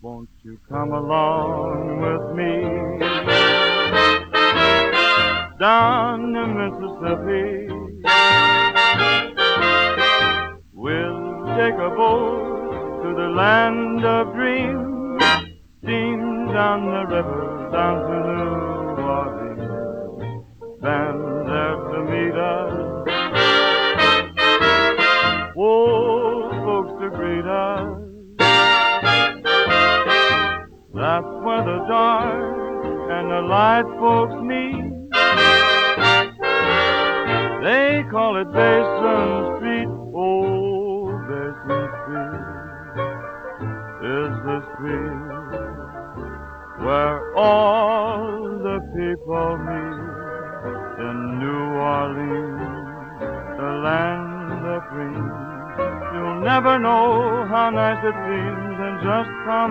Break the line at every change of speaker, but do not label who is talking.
Won't you come along with me down the Mississippi? We'll take a boat to the land of dreams, steam down the river down to New Orleans. Then there to meet us, old folks to greet us. That's where the dark and the light folks meet. They call it Basin Street. Oh, Basin Street is the street where all the people meet. In New Orleans, the land of dreams, you'll never know how nice it seems, and just come